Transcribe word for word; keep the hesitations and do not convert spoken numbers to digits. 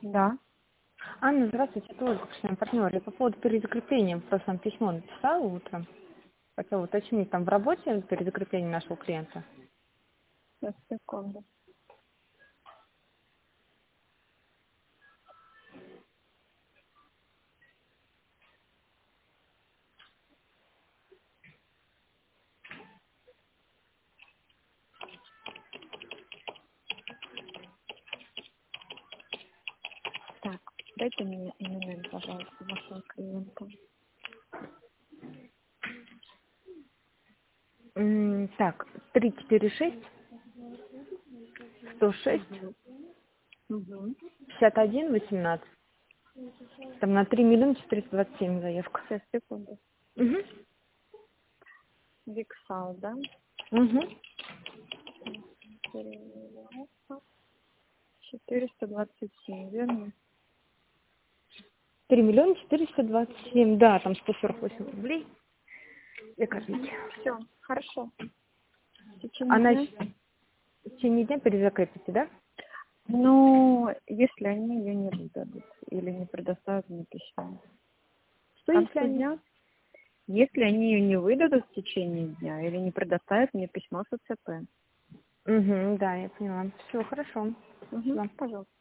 Да. Анна, здравствуйте, это Ольга, постоянный партнер. Я по поводу перезакрепления в прошлом письмо написала утром. Хотела уточнить, там в работе перезакрепление нашего клиента? Сейчас, секунду. Так, дайте мне имена, пожалуйста, вашего клиента. М, Так, три четыре шесть сто шесть Угу. пятьдесят один восемнадцать. Там на три миллиона четыреста двадцать семь заявка. Сейчас, секунду. Угу. Виксал, да? Угу. четыреста двадцать семь, верно? три миллиона четыреста двадцать семь, да, там сто сорок восемь рублей. Для копейки. Все, хорошо. В течение Она дня? в течение дня перезакрепите, да? Ну, если они ее не выдадут или не предоставят мне письмо. К Что если концу они... дня, если они ее не выдадут в течение дня или не предоставят мне письмо с ОЦП. Угу, да, я поняла. Все, хорошо. Угу, Спасибо. пожалуйста.